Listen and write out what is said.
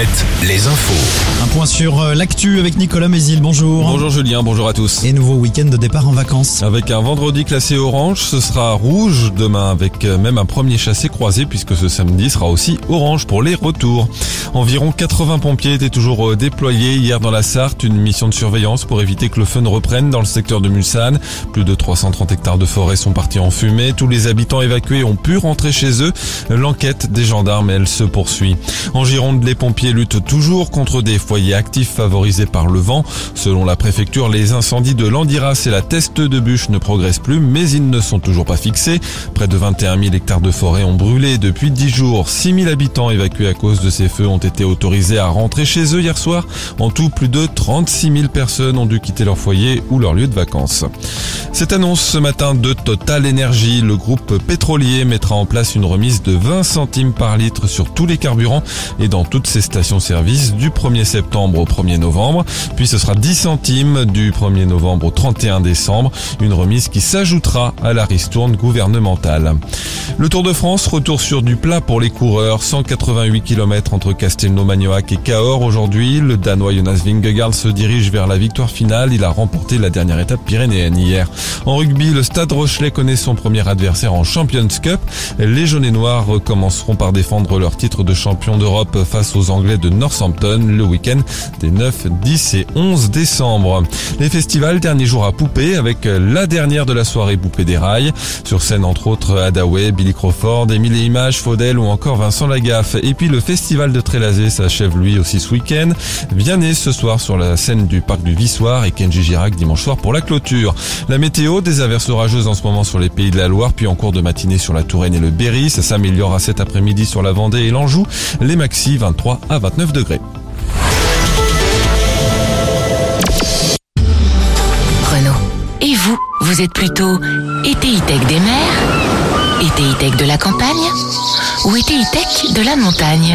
Moquette, les infos. Un point sur l'actu avec Nicolas Mézil, bonjour. Bonjour Julien, bonjour à tous. Et nouveau week-end de départ en vacances. Avec un vendredi classé orange, ce sera rouge demain avec même un premier chassé croisé puisque ce samedi sera aussi orange pour les retours. Environ 80 pompiers étaient toujours déployés hier dans la Sarthe, une mission de surveillance pour éviter que le feu ne reprenne dans le secteur de Mulsanne. Plus de 330 hectares de forêt sont partis en fumée. Tous les habitants évacués ont pu rentrer chez eux. L'enquête des gendarmes, elle, se poursuit. En Gironde, les pompiers luttent toujours contre des foyers actifs favorisés par le vent. Selon la préfecture, les incendies de Landiras et la Teste de Bûche ne progressent plus, mais ils ne sont toujours pas fixés. Près de 21 000 hectares de forêt ont brûlé depuis 10 jours. 6 000 habitants évacués à cause de ces feux ont été autorisés à rentrer chez eux hier soir. En tout, plus de 36 000 personnes ont dû quitter leur foyer ou leur lieu de vacances. Cette annonce ce matin de Total Energy, le groupe pétrolier mettra en place une remise de 20 centimes par litre sur tous les carburants et dans toutes ses stations-service du 1er septembre au 1er novembre. Puis ce sera 10 centimes du 1er novembre au 31 décembre. Une remise qui s'ajoutera à la ristourne gouvernementale. Le Tour de France, retour sur du plat pour les coureurs. 188 km entre Castelnau-Magnoac et Cahors aujourd'hui. Le Danois Jonas Vingegaard se dirige vers la victoire finale. Il a remporté la dernière étape pyrénéenne hier. En rugby, le Stade Rochelais connaît son premier adversaire en Champions Cup. Les jaunes et noirs commenceront par défendre leur titre de champion d'Europe face aux Anglais de Northampton le week-end des 9, 10 et 11 décembre. Les festivals, dernier jour à Poupée avec la dernière de la soirée Poupée des Rails. Sur scène entre autres Hadaway, Billy Crawford, Émile et Images, Faudel ou encore Vincent Lagaffe. Et puis le festival de Trélazé s'achève lui aussi ce week-end. Vianney ce soir sur la scène du parc du Vissoir et Kenji Girac dimanche soir pour la clôture. La météo, des averses orageuses en ce moment sur les Pays de la Loire, puis en cours de matinée sur la Touraine et le Berry. Ça s'améliore à cet après-midi sur la Vendée et l'Anjou. Les maxi 23 à 29 degrés. Renault. Et vous, vous êtes plutôt été e-tech des mers, été e-tech de la campagne ou été e-tech de la montagne ?